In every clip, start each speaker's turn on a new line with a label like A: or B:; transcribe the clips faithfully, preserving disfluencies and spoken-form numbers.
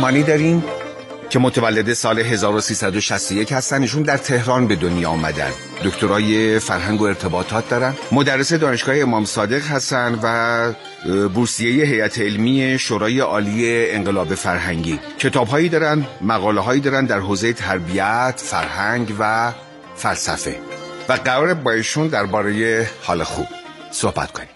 A: مهمانی داریم که متولد سال هزار و سیصد و شصت و یک هستن. ایشون در تهران به دنیا آمدن، دکترای فرهنگ و ارتباطات دارن، مدرس دانشگاه امام صادق هستن و بورسیه هیئت علمی شورای عالی انقلاب فرهنگی. کتاب‌هایی دارن، مقاله‌هایی دارن در حوزه تربیت، فرهنگ و فلسفه و قراره با ایشون درباره حال خوب صحبت کنیم.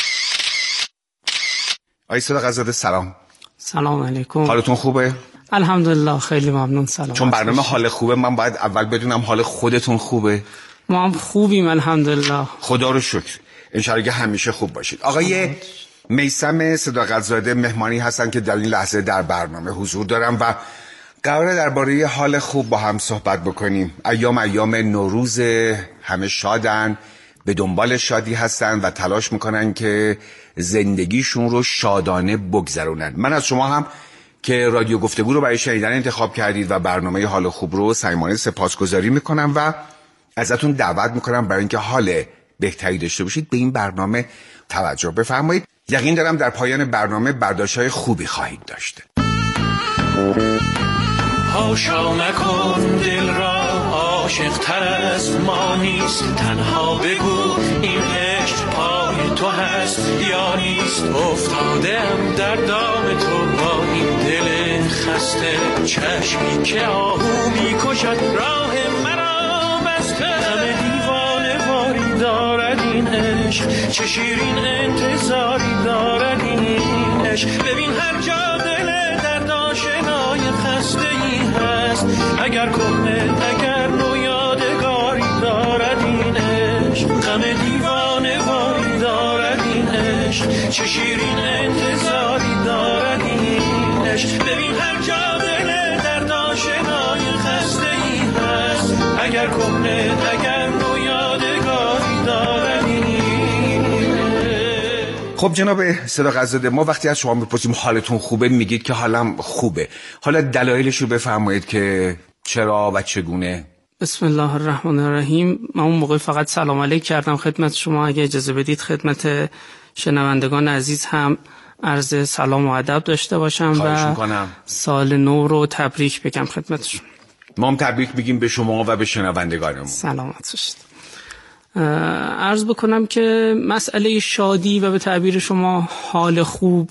A: آقای صداقت‌زاده سلام.
B: سلام علیکم.
A: حالتون خوبه؟
B: الحمدلله، خیلی ممنون. سلام.
A: چون برنامه حال خوبه، من باید اول بدونم حال خودتون خوبه؟
B: ما هم خوبیم الحمدلله.
A: خدا رو شکر. انشالله همیشه خوب باشید. آقای میثم صداقت‌زاده مهمانی هستن که در این لحظه در برنامه حضور دارم و قراره درباره حال خوب با هم صحبت بکنیم. ایام ایام نوروز، همه شادن، به دنبال شادی هستن و تلاش میکنن که زندگیشون رو شادانه بگذرونن. من از شما هم که رادیو گفتگو رو برای شنیدن انتخاب کردید و برنامه حال خوب رو صمیمانه سپاسگزاری میکنم و ازتون دعوت میکنم برای اینکه حال بهتری داشته باشید به این برنامه توجه بفرمایید. یقین دارم در پایان برنامه برداشت‌های خوبی خواهید داشت.
C: هاشا نکن دل را عاشق تر از ما نیست، تنها بگو این عشق پای تو هست یا نیست. افتادم در دام تو با این دل خسته، چشمی که آهو میکشد راه مرا بسته. همه دیوانه واری دارد این عشق، چه شیرین انتظاری دارد این عشق. ببین هر جا دل درد آشنای خسته ای هست، اگر کهنه اگر نو یادگاری دارد این عشق. غم دیوانه واری دارد این عشق، چه شیرین انتظاری دارد این عشق. ببین هر جا دل درد آشنای خسته ای هست، اگر کهنه اگر نو یادگاری دارد این عشق.
A: خب جناب صداقت‌زاده، ما وقتی از شما میپرسیم حالتون خوبه میگید که حالم خوبه. حالا دلایلش رو بفرمایید که چرا و چگونه.
B: بسم الله الرحمن الرحیم. من اون موقع فقط سلام علیک کردم خدمت شما. اگه اجازه بدید خدمت شنوندگان عزیز هم عرض سلام و ادب داشته باشم و میکنم. سال نو رو تبریک بگم خدمتشون.
A: ما هم تبریک میگیم به شما و به شنوندگانمون.
B: سلامت باشید. عرض بکنم که مسئله شادی و به تعبیر شما حال خوب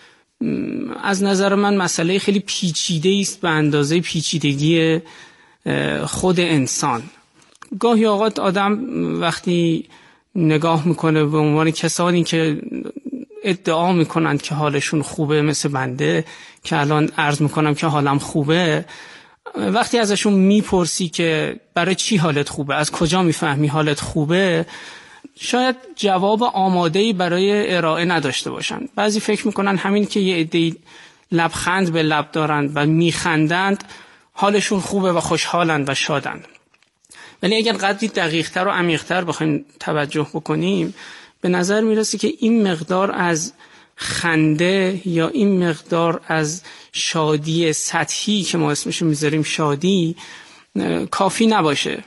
B: از نظر من مسئله خیلی پیچیده است به اندازه پیچیدگی خود انسان. گاهی اوقات آدم وقتی نگاه میکنه به عنوان کسانی که ادعا میکنند که حالشون خوبه، مثل بنده که الان عرض میکنم که حالم خوبه، وقتی ازشون میپرسی که برای چی حالت خوبه، از کجا میفهمی حالت خوبه، شاید جواب آماده‌ای برای ارائه نداشته باشن. بعضی فکر میکنن همین که یه عده‌ای لبخند به لب دارند و میخندند حالشون خوبه و خوشحالند و شادند. ولی اگر قدری دقیق‌تر و عمیق‌تر بخوایم توجه بکنیم، به نظر میرسه که این مقدار از خنده یا این مقدار از شادی سطحی که ما اسمشو میذاریم شادی کافی نباشه.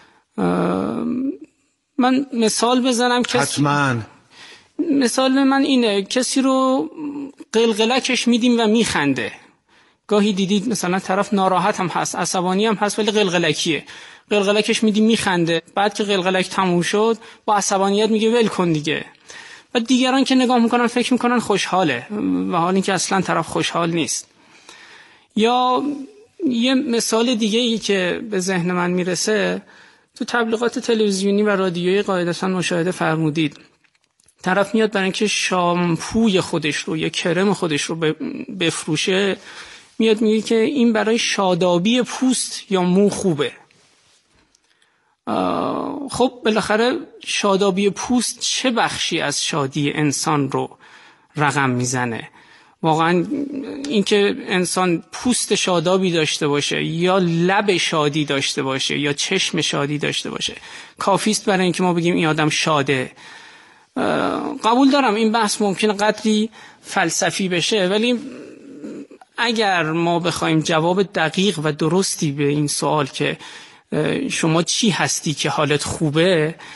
B: من مثال بزنم.
A: حتما
B: مثال من اینه، کسی رو قلقلکش میدیم و میخنده. گاهی دیدید مثلا طرف ناراحت هم هست، عصبانی هم هست، ولی قلقلکیه. قلقلکش میدیم میخنده، بعد که قلقلک تموم شد با عصبانیت میگه ول کن دیگه. و دیگران که نگاه میکنن فکر میکنن خوشحاله و حال اینکه اصلا طرف خوشحال نیست. یا یه مثال دیگه ای که به ذهن من میرسه، تو تبلیغات تلویزیونی و رادیویی قاعدتا مشاهده فرمودید، طرف میاد برای اینکه شامپوی خودش رو یا کرم خودش رو بفروشه، میاد میگه که این برای شادابی پوست یا مو خوبه. خب بالاخره شادابی پوست چه بخشی از شادی انسان رو رقم میزنه؟ واقعا اینکه انسان پوست شادابی داشته باشه یا لب شادی داشته باشه یا چشم شادی داشته باشه کافیست برای اینکه ما بگیم این آدم شاده؟ قبول دارم این بحث ممکنه قدری فلسفی بشه، ولی اگر ما بخوایم جواب دقیق و درستی به این سوال که شما چی هستی که حالت خوبه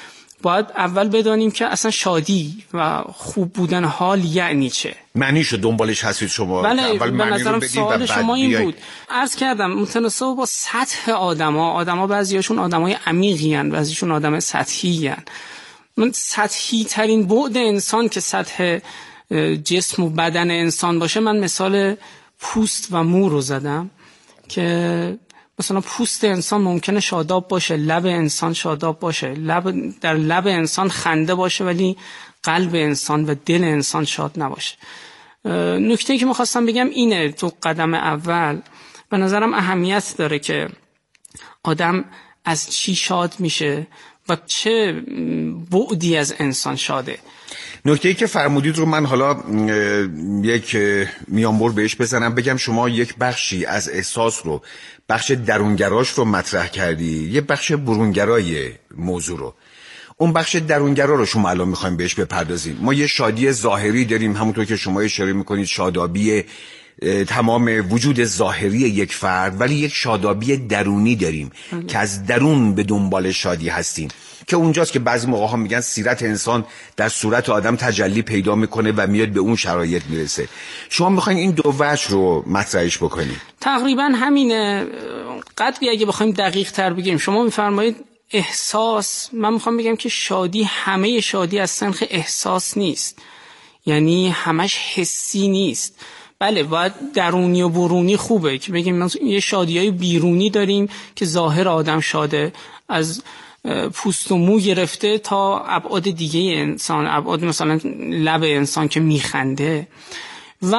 B: باید اول بدانیم که اصلا شادی و خوب بودن حال یعنی چه.
A: معنیشو دنبالش هستید شما؟
B: بله،
A: اول
B: به
A: معنی
B: نظرم
A: رو بدید
B: سوال
A: و
B: شما این
A: بیای.
B: بود. عرض کردم متناسب با سطح آدما، آدما بعضیاشون آدمای عمیقی ان، بعضیشون آدم سطحی ان. من سطحی ترین بعد انسان که سطح جسم و بدن انسان باشه، من مثال پوست و مو رو زدم که مثلا پوست انسان ممکنه شاداب باشه، لب انسان شاداب باشه، لب در لب انسان خنده باشه ولی قلب انسان و دل انسان شاد نباشه. نکته‌ای که می‌خواستم بگم اینه، تو قدم اول به نظرم اهمیت داره که آدم از چی شاد میشه و چه بعدی از انسان شاده.
A: نکته‌ای که فرمودید رو من حالا یک میانبر بهش بزنم، بگم شما یک بخشی از احساس رو، بخش درونگراش رو مطرح کردی، یه بخش برونگرای موضوع رو. اون بخش درونگرا رو شما الان میخوایم بهش بپردازیم. ما یه شادی ظاهری داریم، همونطور که شما اشاره میکنید شادابی تمام وجود ظاهری یک فرد، ولی یک شادابی درونی داریم ام. که از درون به دنبال شادی هستیم، که اونجاست که بعضی موقع ها میگن سیرت انسان در صورت آدم تجلی پیدا میکنه و میاد به اون شرایط میرسه. شما میخواین این دو وجه رو مطرحش بکنید؟
B: تقریبا همینه. قدری اگه بخوایم دقیق تر بگیم، شما میفرمایید احساس، من میخوام بگم که شادی، همه شادی از سنخ احساس نیست، یعنی همش حسی نیست. بله باید درونی و برونی خوبه که بگیم یه شادیای بیرونی داریم که ظاهر آدم شاده، از پوست و مو گرفته تا ابعاد دیگه انسان، ابعاد مثلا لب انسان که میخنده، و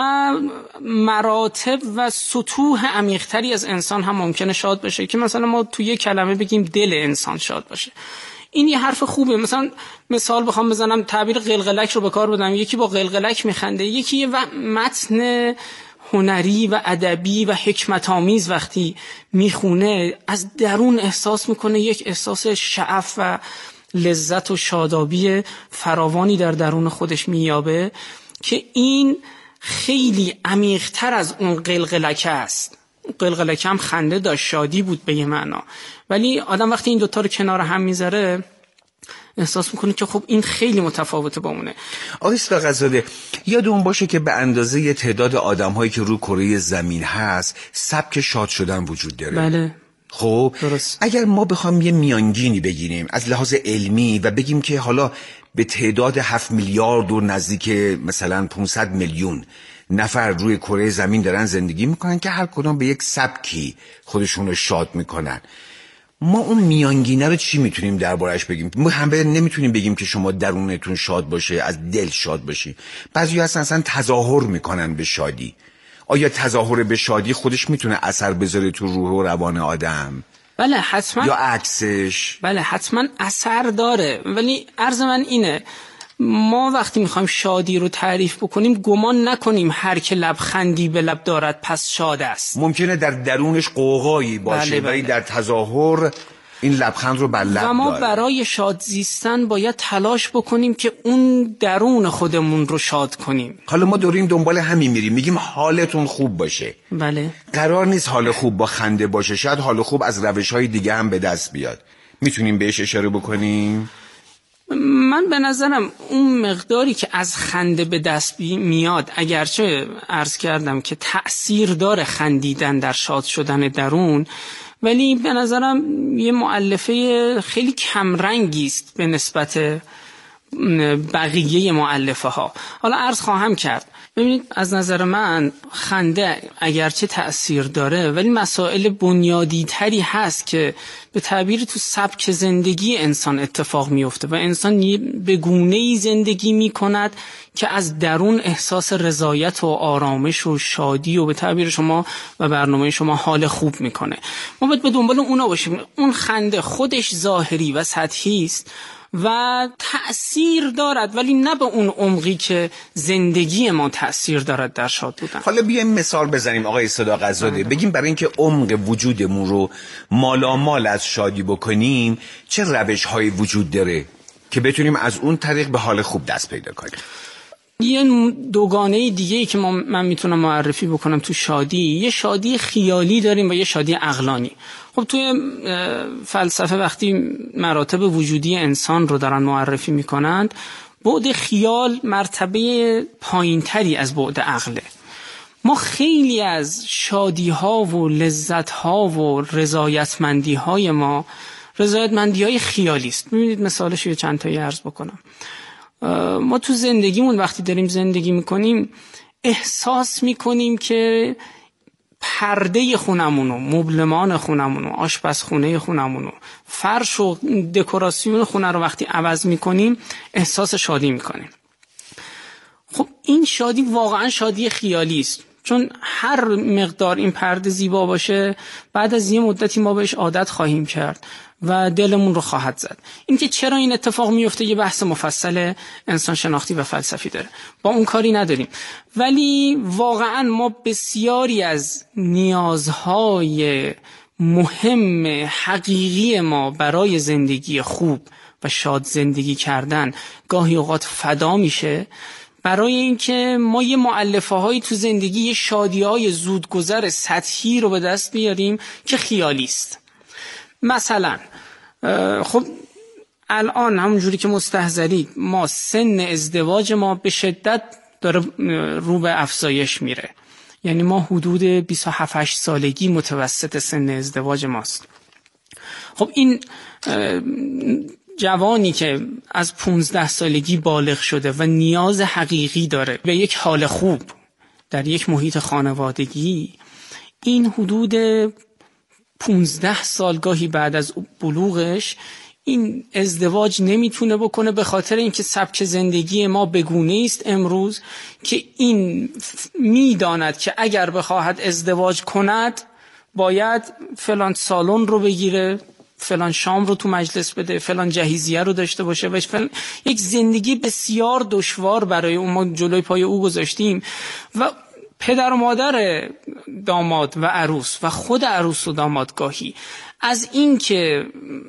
B: مراتب و سطوح عمیق‌تری از انسان هم ممکنه شاد بشه که مثلا ما توی یه کلمه بگیم دل انسان شاد باشه. این یه حرف خوبه. مثلا مثال بخوام بزنم، تعبیر قلقلک رو به کار بردم، یکی با قلقلک میخنده، یکی یه متن هنری و ادبی و حکمت آمیز وقتی میخونه از درون احساس میکنه، یک احساس شعف و لذت و شادابی فراوانی در درون خودش مییابه که این خیلی عمیق‌تر از اون قلقلک است. قلقلک هم خنده داشت، شادی بود به یه معنا، ولی آدم وقتی این دوتا رو کنار هم میذاره احساس میکنه که خب این خیلی متفاوته با اونه.
A: آقای صداقت‌زاده، یادمون باشه که به اندازه یه تعداد آدم‌هایی که رو کره زمین هست سبک شاد شدن وجود داره.
B: بله
A: خب
B: درست.
A: اگر ما بخوام یه میانگینی بگیریم از لحاظ علمی و بگیم که حالا به تعداد هفت میلیارد و نزدیک مثلا پانصد میلیون نفر روی کره زمین دارن زندگی میکنن که هر کدام به یک سبکی خودشون رو شاد میکنن، ما اون میانگینه رو چی میتونیم دربارش بگیم؟ ما همه نمیتونیم بگیم که شما درونتون شاد باشه، از دل شاد باشی. بعضی هستن اصلا تظاهر میکنن به شادی. آیا تظاهر به شادی خودش میتونه اثر بذاره تو روح و روان آدم؟
B: بله حتما.
A: یا عکسش؟
B: بله حتما اثر داره، ولی عرض من اینه، ما وقتی میخوایم شادی رو تعریف بکنیم گمان نکنیم هر که لبخندی به لب دارد پس شاد است.
A: ممکنه در درونش قوقایی باشه،
B: بله بله.
A: ولی در تظاهر این لبخند رو بر لب داره.
B: و ما برای شاد زیستن باید تلاش بکنیم که اون درون خودمون رو شاد کنیم.
A: حالا ما داریم دنبال همین میریم، میگیم حالتون خوب باشه.
B: بله.
A: قرار نیست حال خوب با خنده باشه، شاید حال خوب از روش‌های دیگه هم به دست بیاد. میتونیم بهش اشاره بکنیم؟
B: من به نظرم اون مقداری که از خنده به دست میاد، اگرچه عرض کردم که تأثیر داره خندیدن در شاد شدن درون، ولی به نظرم یه مؤلفه خیلی کمرنگی است به نسبت بقیه مؤلفه ها. حالا عرض خواهم کرد. ببینید از نظر من خنده اگرچه تأثیر داره ولی مسائل بنیادی تری هست که به تعبیر تو سبک زندگی انسان اتفاق میفته و انسان به گونه‌ای زندگی میکند که از درون احساس رضایت و آرامش و شادی و به تعبیر شما و برنامه شما حال خوب میکنه. ما باید به دنبال اونا باشیم. اون خنده خودش ظاهری و سطحی است و تأثیر دارد، ولی نه به اون عمقی که زندگی ما تأثیر دارد در شاد بودن.
A: حالا بیایم مثال بزنیم آقای صداقت‌زاده، بگیم برای اینکه عمق وجودمون رو مالامال از شادی بکنیم چه روش‌هایی وجود داره که بتونیم از اون طریق به حال خوب دست پیدا کنیم.
B: یه دوگانه دیگه‌ای که ما من میتونم معرفی بکنم تو شادی، یه شادی خیالی داریم و یه شادی عقلانی. خب توی فلسفه وقتی مراتب وجودی انسان رو دارن معرفی میکنند، بعد خیال مرتبه پایینتری از بعد عقله. ما خیلی از شادی ها و لذت ها و رضایتمندی های ما رضایتمندی های خیالی است. ببینید مثالش رو چند تایی عرض بکنم. ما تو زندگیمون وقتی داریم زندگی میکنیم احساس میکنیم که پرده خونمونو، مبلمان خونمونو، آشپزخونه خونمونو، فرش و دکوراسیون خونه رو وقتی عوض میکنیم احساس شادی میکنیم. خب این شادی واقعا شادی خیالی است، چون هر مقدار این پرده زیبا باشه بعد از یه مدتی ما بهش عادت خواهیم کرد و دلمون رو خواهد زد. این که چرا این اتفاق میفته یه بحث مفصل انسان شناختی و فلسفی داره، با اون کاری نداریم. ولی واقعا ما بسیاری از نیازهای مهم حقیقی ما برای زندگی خوب و شاد زندگی کردن گاهی اوقات فدا میشه برای اینکه ما یه مؤلفه هایی تو زندگی، یه شادی های زودگذر سطحی رو به دست بیاریم که خیالی است. مثلا خب الان همونجوری که مستحضرید ما سن ازدواج ما به شدت داره رو به افزایش میره، یعنی ما حدود بیست و هفت هشت سالگی متوسط سن ازدواج ماست. خب این جوانی که از پونزده سالگی بالغ شده و نیاز حقیقی داره به یک حال خوب در یک محیط خانوادگی، این حدود پونزده سال گاهی بعد از بلوغش این ازدواج نمیتونه بکنه، به خاطر اینکه سبک زندگی ما بگونه است امروز که این میداند که اگر بخواهد ازدواج کند باید فلان سالن رو بگیره، فلان شام رو تو مجلس بده، فلان جهیزیه رو داشته باشه و فلان... یک زندگی بسیار دشوار برای اون ما جلوی پای او گذاشتیم و پدر و مادر داماد و عروس و خود عروس و داماد گاهی از این که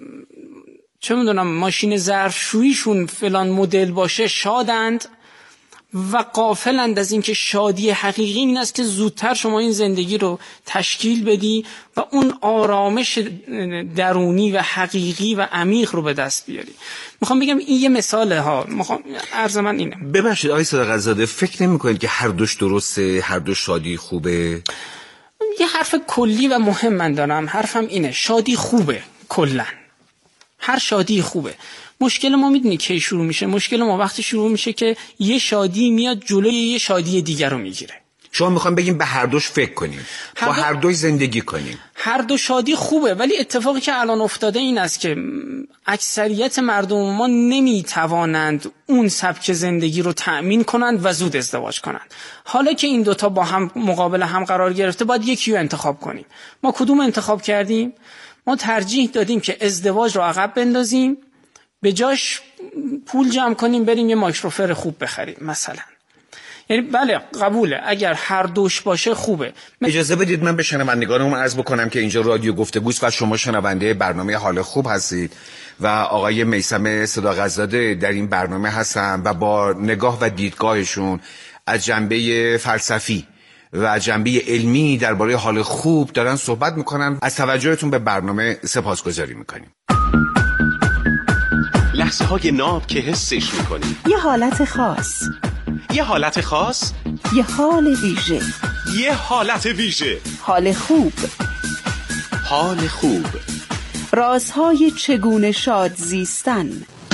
B: چه میدونم ماشین ظرفشوییشون فلان مدل باشه شادند و غافلند از این که شادی حقیقی این است که زودتر شما این زندگی رو تشکیل بدی و اون آرامش درونی و حقیقی و عمیق رو به دست بیاری. میخوام بگم این یه مثاله ها. میخوام عرض من اینه.
A: ببخشید آقای صادق‌زاده، فکر نمی‌کنید که هر دوش درسته، هر دو شادی خوبه؟
B: یه حرف کلی و مهم من دارم، حرفم اینه، شادی خوبه کلاً. هر شادی خوبه. مشکل ما میدونی کی شروع میشه؟ مشکل ما وقتی شروع میشه که یه شادی میاد جلوی یه شادی دیگر رو میگیره.
A: شما میخوام بگیم به هر دوش فکر کنیم، با هر دوش زندگی کنیم.
B: هر دو شادی خوبه، ولی اتفاقی که الان افتاده این است که اکثریت مردم ما نمیتوانند اون سبک زندگی رو تأمین کنند و زود ازدواج کنند. حالا که این دوتا با هم مقابل هم قرار گرفته باید یکی رو انتخاب کنیم. ما کدوم انتخاب کردیم؟ ما ترجیح دادیم که ازدواج رو عقب بندازیم، به جاش پول جمع کنیم بریم یه مایکروفر خوب بخریم مثلا. یعنی بله قبوله اگر هر دوش باشه خوبه.
A: اجازه بدید من به شنوندگانم عرض بکنم که اینجا رادیو گفتگوست و شما شنونده برنامه حال خوب هستید و آقای میثم صداقت‌زاده در این برنامه هستن و با نگاه و دیدگاهشون از جنبه فلسفی و از جنبه علمی درباره حال خوب دارن صحبت میکنن. از توجهتون به برنامه سپاسگزاری میکنیم.
D: لحظه های ناب که حسش میکنیم،
E: یه حالت خاص،
D: یه حالت خاص،
E: یه حال ویژه،
D: یه حالت ویژه،
E: حال خوب،
D: حال خوب،
E: رازهای چگونه شاد زیستن.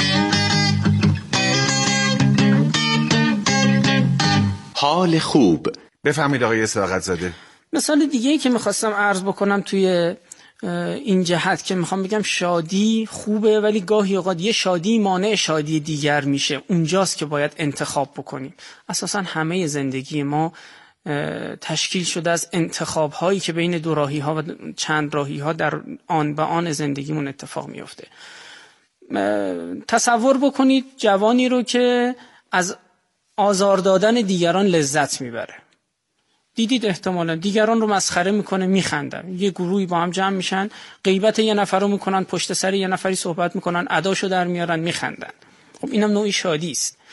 D: حال خوب.
A: بفهمید آقای صداقت‌زاده.
B: مثال دیگه‌ای که میخواستم عرض بکنم توی این جهت که میخوام بگم شادی خوبه ولی گاهی اوقات یه شادی مانع شادی دیگر میشه. اونجاست که باید انتخاب بکنیم. اساساً همه زندگی ما تشکیل شده از انتخاب هایی که بین دو راهی ها و چند راهی ها در آن به آن زندگیمون اتفاق میفته. تصور بکنید جوانی رو که از آزار دادن دیگران لذت میبره. دیدید احتمالا دیگران رو مسخره میکنه، میخندن، یه گروهی با هم جمع میشن غیبت یه نفر رو میکنن، پشت سر یه نفری صحبت میکنن، اداشو در میارن، میخندن. خب اینم نوعی شادی است.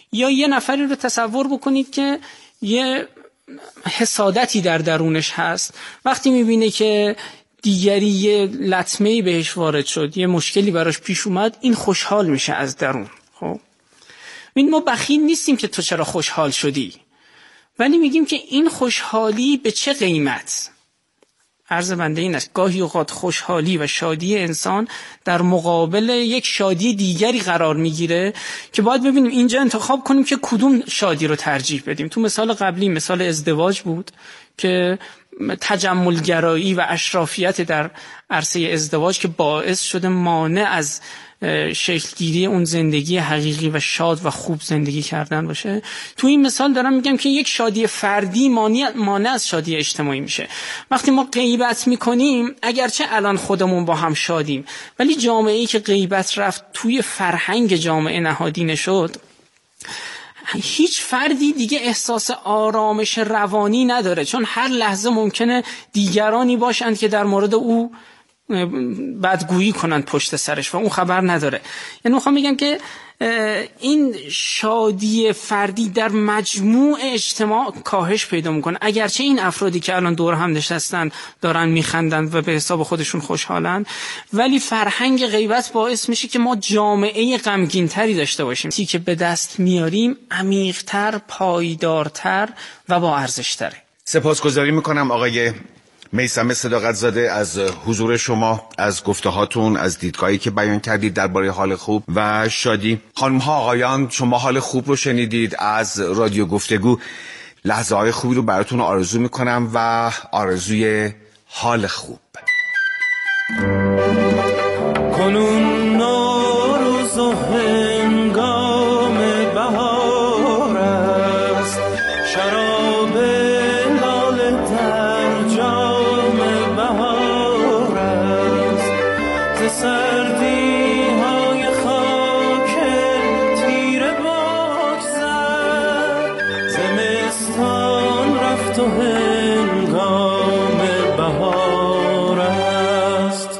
B: یا یه نفری رو تصور بکنید که یه حسادتی در درونش هست، وقتی میبینه که دیگری یه لطمه‌ای بهش وارد شد، یه مشکلی براش پیش اومد، این خوشحال میشه از درون. خب این ما بخیل نیستیم که تو چرا خوشحال شدی، ولی میگیم که این خوشحالی به چه قیمت؟ عرض بنده این است، گاهی اوقات خوشحالی و شادی انسان در مقابل یک شادی دیگری قرار میگیره که باید ببینیم اینجا انتخاب کنیم که کدوم شادی رو ترجیح بدیم. تو مثال قبلی مثال ازدواج بود که تجملگرایی و اشرافیت در عرصه ازدواج که باعث شده مانع از شکلگیری اون زندگی حقیقی و شاد و خوب زندگی کردن باشه. تو این مثال دارم میگم که یک شادی فردی مانع مانع از شادی اجتماعی میشه. وقتی ما غیبت میکنیم، اگرچه الان خودمون با هم شادیم، ولی جامعه‌ای که غیبت رفت توی فرهنگ جامعه نهادینه شد، هیچ فردی دیگه احساس آرامش روانی نداره، چون هر لحظه ممکنه دیگرانی باشند که در مورد او بدگویی کنند پشت سرش و اون خبر نداره. یعنی میخوام بگم که این شادی فردی در مجموع اجتماع کاهش پیدا میکنه، اگرچه این افرادی که الان دور هم نشستن دارن میخندن و به حساب خودشون خوشحالن، ولی فرهنگ غیبت باعث میشه که ما جامعه غمگین‌تری داشته باشیم. چیزی که به دست میاریم عمیق‌تر، پایدارتر و با ارزش‌تره.
A: سپاسگزاری میکنم آقای میثم صداقت‌زاده از حضور شما، از گفته‌هاتون، از دیدگاهی که بیان کردید درباره حال خوب و شادی. خانم‌ها، آقایان، شما حال خوب رو شنیدید از رادیو گفتگو. لحظه‌های خوبی رو براتون آرزو میکنم و آرزوی حال خوب.
C: کنون نوروز و هنگام بهار است، شراب لاله در جام بهار است، ز سردی های خاک تیره بگذر، زمستان رفت و هنگام بهار است.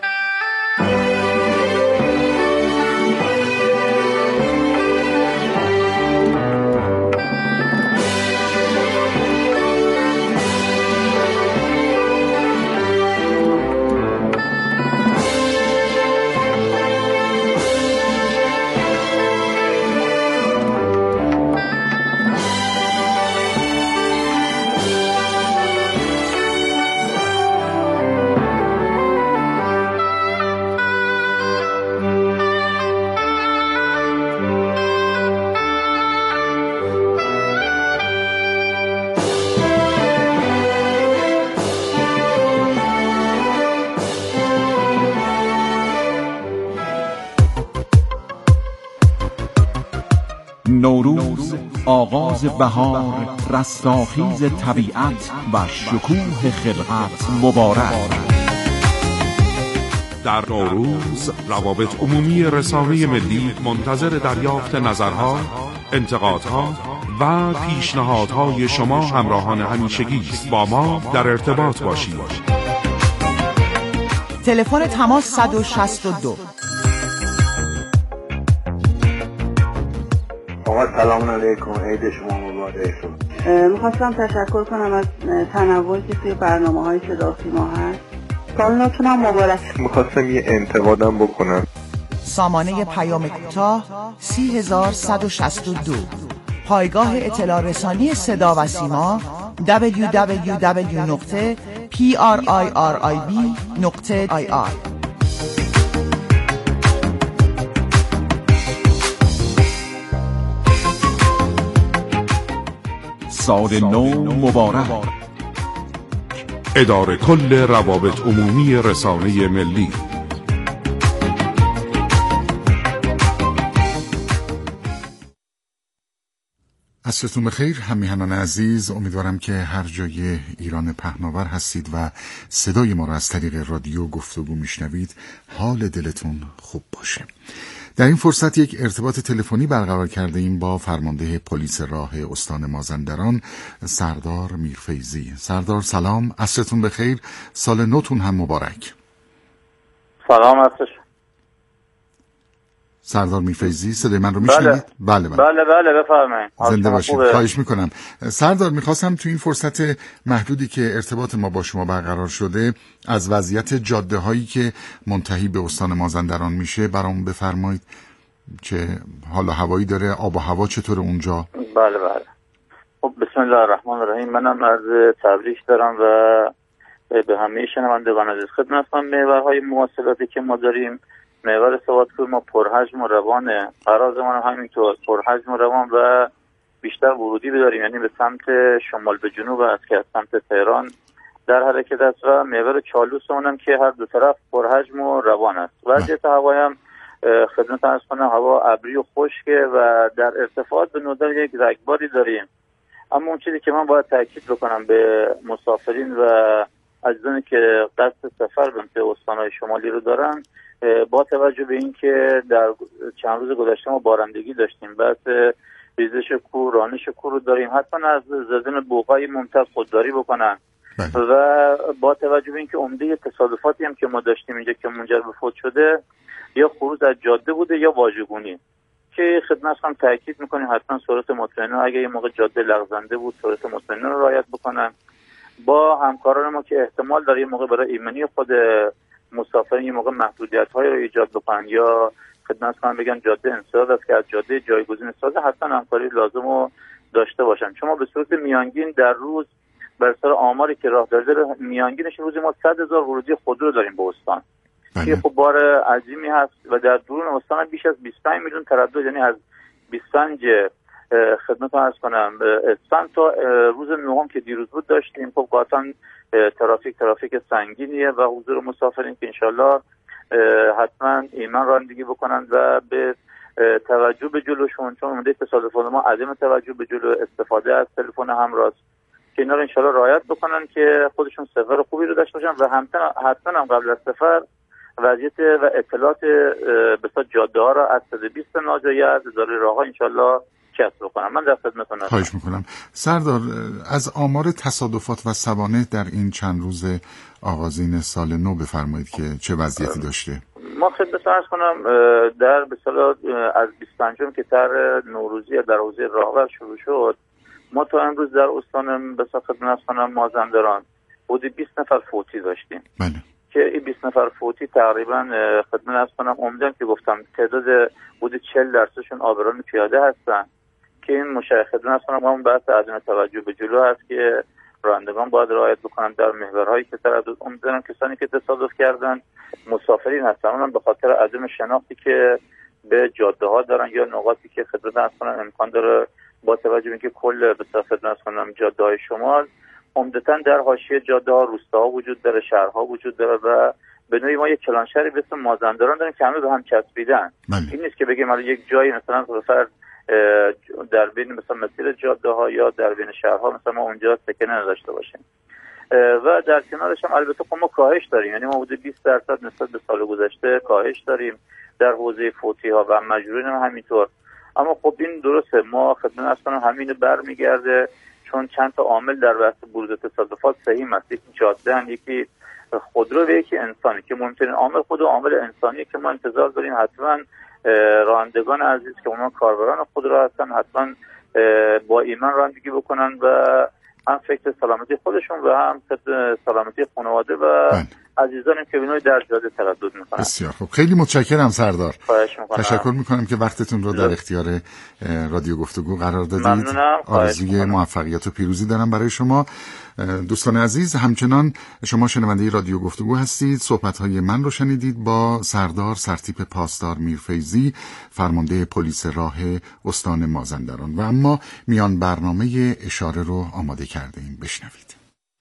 F: نوروز، آغاز بهار، رستاخیز طبیعت و شکوه خلقت مبارک.
G: در نوروز روابط عمومی رسانه ملی منتظر دریافت نظرها، انتقادها و پیشنهادهای شما همراهان همیشگی است. با ما در ارتباط باشید.
H: تلفن تماس صد و شصت و دو.
I: آقا سلام علیکم، عید شما مبارک.
J: میخواستم تشکر کنم از تنوعی که توی برنامه‌های صدا و سیما هست. سالتونم مبارک.
I: میخواستم یه انتقادم بکنم.
H: سامانه پیام کوتاه سی هزار صد و شصت و دو، پایگاه اطلاع رسانی صدا و سیما دبلیو دبلیو دبلیو دات پی آر آی آر آی بی دات آی آر.
F: سال نو مبارک.
G: اداره کل روابط عمومی رسانه ملی.
K: عصرتون بخیر همیهنان عزیز، امیدوارم که هر جای ایران پهناور هستید و صدای ما را از طریق رادیو گفتگو میشنوید حال دلتون خوب باشه. در این فرصت یک ارتباط تلفنی برقرار کرده ایم با فرمانده پلیس راه استان مازندران سردار میرفیضی. سردار سلام، عصرتون بخیر، سال نوتون هم مبارک.
L: سلام عصرش.
K: سردار میرفیضی، صدای من رو میشنوید؟
L: بله بله بله, بله بفرمایید.
K: زنده باشید. خواهش میکنم. سردار، میخواستم تو این فرصت محدودی که ارتباط ما با شما برقرار شده از وضعیت جاده هایی که منتهی به استان مازندران میشه برامون بفرمایید. چه حال و هوایی داره؟ آب و هوا چطور اونجا؟
L: بله بله. خب بسم الله الرحمن الرحیم. منم عرض تبریک دارم و به همه شنوندگان عزیز خدمت کنم. محورهای مواصلاتی که ما داریم، محور سوادکوه ما پرحجم و روانه، فرازمان هم همینطور پرحجم و روان و بیشتر ورودی بداریم، یعنی به سمت شمال به جنوب است که از سمت تهران در حرکت است و محور چالوس اونم که هر دو طرف پرحجم و روان است. وضعیت هوایی هم خدمت عرض کنم هوا ابری و خشکه و در ارتفاعات به ندرت یک رگباری داریم. اما اون چیزی که من باید تاکید بکنم به مسافرین و عزیزانی که قصد سفر به استان‌های شمالی رو دارن، با توجه به اینکه در چند روز گذشته ما بارندگی داشتیم، بحث ریزش کوه، رانش کوه رو داریم، حتما از زدن بوقای ممتد خودداری بکنن و با توجه به اینکه عمده تصادفاتی هم که ما داشتیم اینجا که منجر به فوت شده یا خروج از جاده بوده یا واژگونی، که خدمت هم تاکید میکنیم حتما سرعت مطمئنه، اگه یه موقع جاده لغزنده بود سرعت مطمئنه رو رعایت بکنن. با همکاران ما که احتمال داره یه موقع برای ایمنی خود مسافرین یه موقع محدودیت‌های رو ایجاد بکنن یا خدمت کنم بگن جاده انسداد است که از جاده جایگزین سازه، حتما همکاری لازم رو داشته باشن. شما به صورت میانگین در روز بر اساس آماری که راه داره میانگینش روزی ما صد هزار ورودی خودرو داریم به استان که خب بار عظیمی هست و در درون استان بیش از بیست و پنج میلیون تردد، یعنی از بیست و پنج خدمت عرض کنم اسفند تا روز نهم که دیروز بود داشتیم. خب قاطعا ترافیک ترافیک سنگینیه و حضور مسافرین که انشالله حتما ایمن رانندگی بکنن و به توجه به جلوشون، چون عمده تصادفات ما عدم توجه به جلو، استفاده از تلفن همراه، که اینا رو انشالله رعایت بکنن که خودشون سفر خوبی رو داشته باشن و حتما هم قبل از سفر وضعیت و اطلاعات بسیار جاده ها را از صد و بیست ناجایز اداره راه‌ها انشالله کسب بکنم. من در خدمتتون هستم.
K: خواهش میکنم. سردار، از آمار تصادفات و سوانح در این چند روز آغازین سال نو بفرمایید که چه وضعیتی داشته؟
L: ما خدمتتون عرض کنم در به اصطلاح از بیست و پنجم که تر نوروزی در حوزه راهور شروع شد، ما تا امروز در استان به اصطلاح خدمت کنم مازندران حدود بیست نفر فوتی داشتیم.
K: بله.
L: که این بیست نفر فوتی تقریبا خدمت عرض کنم عمدن که گفتم تعداد حدود چهل درصدشون عابران پیاده هستن که این مشخص خدمت کنم همون بحث عدم توجه به جلو هست که رانندگان باید رعایت بکنن در محورهایی که تردد. عمدن کسانی که تصادف کردن مسافرین هستن، اونم به خاطر عدم شناختی که به جاده ها دارن یا نقاطی که خدمت عرض کنم امکان داره با توجه به اینکه کل به خدمت کنم جاده های شمال عمدتاً در حاشیه جاده ها روستاها وجود داره، شهرها وجود داره و به نوعی ما یک کلان شهری به اسم مازندران داریم که همه به هم چسبیدن. این نیست که بگیم حالا یک جایی مثلا فرض در بین مثلا مسیر جاده ها یا در بین شهرها مثلا ما اونجا سکنه نداشته باشیم. و در کنارش هم البته خب ما کاهش داریم، یعنی ما حدود بیست درصد نسبت به سال گذشته کاهش داریم در حوزه فوتی ها و مجروحین هم همینطور. اما خب این درسته، ما خدمت اصلا همین برمیگرده چون چند تا عامل در بحث بروز تصادفات سهیم است. یکی جاده هم، یکی خودرو و یکی انسانی که مهمترین عامل خود عامل انسانی که ما انتظار داریم حتما رانندگان عزیز که اونا کاربران خودرو هستن حتما با ایمان رانندگی بکنن و هم فکر سلامتی خودشون و هم سلامتی خانواده و عزیزانم که بینوی در جاده تردد میکنن.
K: بسیار خوب، خیلی متشکرم سردار.
L: خواهش میکنم.
K: تشکر میکنم که وقتتون رو در اختیار رادیو گفتگو قرار دادید.
L: ممنونم.
K: آرزوی موفقیت و پیروزی دارم برای شما. دوستان عزیز، همچنان شما شنونده رادیو گفتگو هستید. صحبت‌های من رو شنیدید با سردار سرتیپ پاسدار میرفیضی، فرمانده پلیس راه استان مازندران. و اما میان برنامه اشاره رو آماده کرده ایم، بشنوید.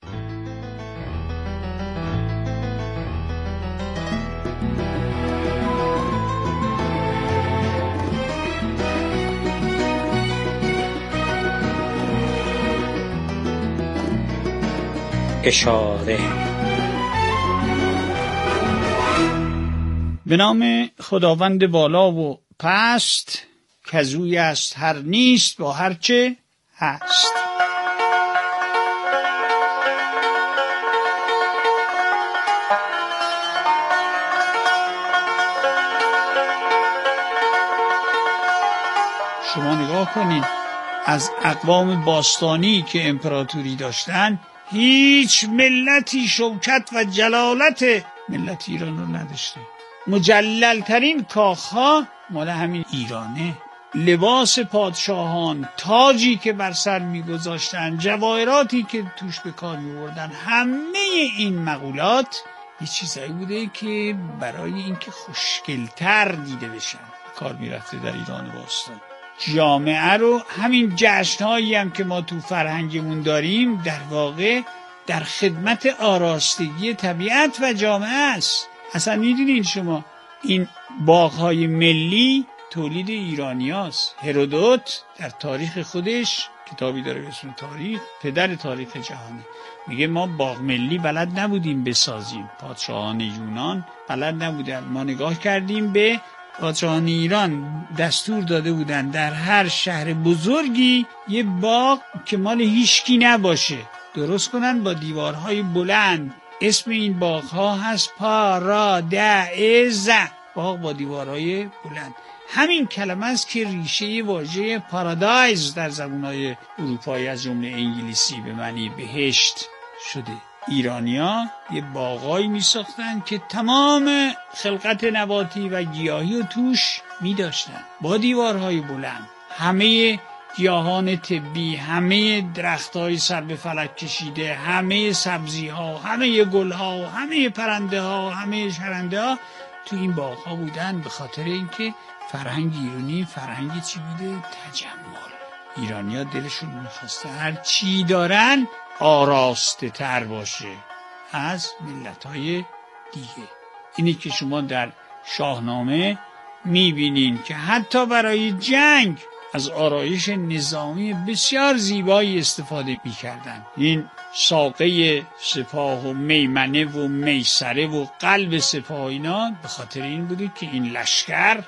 B: اشاره. به نام خداوند بالا و پست کزوی است هر نیست با هرچه هست.
M: شما نگاه کنید از اقوام باستانی که امپراتوری داشتن هیچ ملتی شوکت و جلالت ملت ایران رو نداشته. مجللترین کاخها مال همین ایرانه. لباس پادشاهان، تاجی که بر سر میگذاشتن، جواهراتی که توش به کار میوردن، همه این مقولات یه چیزایی بوده که برای اینکه خوشگلتر دیده بشن کار میرفته در ایران باستان. جامعه رو همین جشنهایی هم که ما تو فرهنگمون داریم در واقع در خدمت آراستگی طبیعت و جامعه است. اصلا میدونین شما این باغ‌های ملی تولید ایرانی هست. هرودوت در تاریخ خودش کتابی داره به اسم تاریخ، پدر تاریخ جهانی، میگه ما باغ ملی بلد نبودیم بسازیم. پادشاهان یونان بلد نبودن. ما نگاه کردیم به پادشاهان ایران، دستور داده بودن در هر شهر بزرگی یه باغ که مال هیچکی نباشه درست کنن با دیوارهای بلند. اسم این باغ‌ها هست پارادائز، باغ با دیوارهای بلند. همین کلمه است که ریشه واژه پارادایز در زبان‌های اروپایی از جمله انگلیسی به معنی بهشت شده. ایرانی‌ها یه باغایی می‌ساختن که تمام خلقت نباتی و گیاهی رو توش می‌داشتن با دیوارهای بلند. همه گیاهان طبی، همه درخت‌های سر به فلک کشیده، همه سبزی‌ها، همه گل‌ها، همه پرنده‌ها، همه چرنده‌ها تو این باغ‌ها بودن. به خاطر اینکه فرهنگ ایرانی فرهنگی چی بوده؟ تجمل. ایرانی‌ها دلشون می‌خواسته هر چی دارن آراسته تر باشه از ملت‌های دیگه. اینی که شما در شاهنامه می‌بینین که حتی برای جنگ از آرایش نظامی بسیار زیبایی استفاده می‌کردن. این ساقه سپاه و میمنه و میسره و قلب سپاه اینا به خاطر این بوده که این لشکر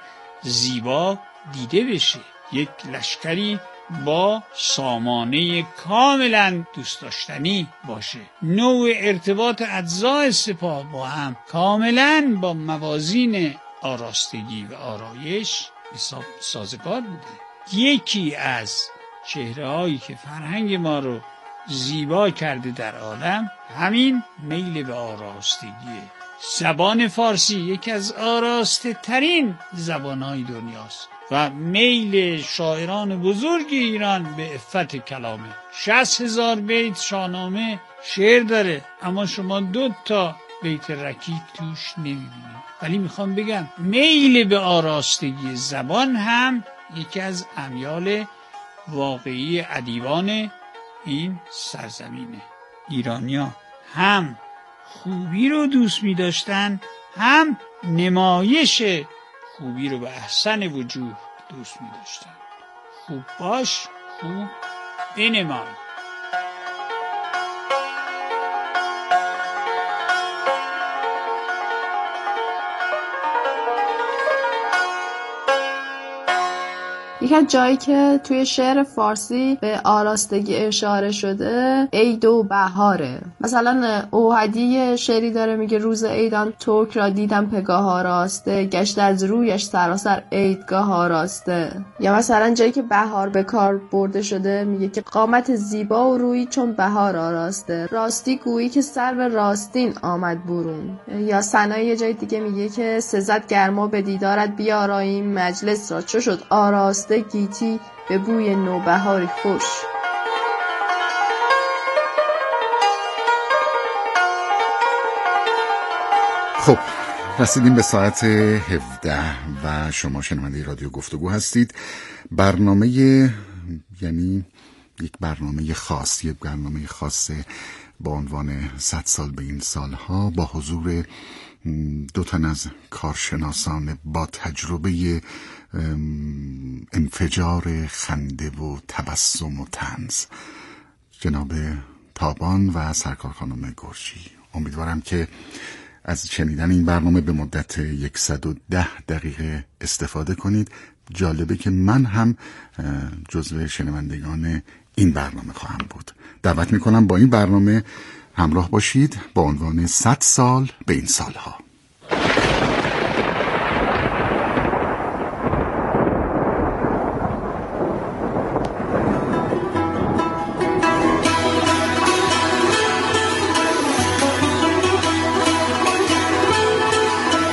M: زیبا دیده بشه. یک لشکری با سامانه کاملا دوست داشتنی باشه. نوع ارتباط اجزای سپاه با هم کاملا با موازین آراستگی و آرایش حساب سازگار بوده. یکی از چهره‌هایی که فرهنگ ما رو زیبا کرده در عالم همین میل به آراستگیه. زبان فارسی یکی از آراسته ترین زبان‌های دنیاست و میل شاعران بزرگ ایران به عفت کلامه. شصت هزار بیت شاهنامه شعر داره اما شما دو تا بیت رکیک توش نمیبینید. ولی میخوام بگم میل به آراستگی زبان هم یکی از امیال واقعی ادیبان این سرزمینه. ایرانی‌ها هم خوبی رو دوست می داشتن هم نمایش خوبی رو به احسن وجوه دوست می داشتن. خوب باش، خوب بنمای.
N: یک از جایی که توی شعر فارسی به آراستگی اشاره شده عید و بهاره. مثلا اوحدی شعری داره میگه روز عیدان ترک را دیدم پگاه آراسته، گشت از رویش سراسر عیدگاه آراسته. یا مثلا جایی که بهار به کار برده شده میگه که قامت زیبا و روی چون بهار آراسته، راستی گویی که سرو راستین آمد برون. یا ثنایی یه جای دیگه میگه که سزد گرما به دیدارت بیاراییم مجلس را، چو شد آراسته گیتی به بوی نوبهاری خوش.
K: خب رسیدیم به ساعت هفده و شما شنونده رادیو گفتگو هستید. برنامه یعنی یک برنامه خاص، یک برنامه خاص با عنوان صد سال به این سالها با حضور دو تن از کارشناسان با تجربه انفجار خنده و تبسم و طنز، جناب تابان و سرکار خانم گرجی. امیدوارم که از شنیدن این برنامه به مدت صد و ده دقیقه استفاده کنید. جالبه که من هم جزو شنوندگان این برنامه خواهم بود. دعوت میکنم با این برنامه همراه باشید با عنوان صد سال به این سالها.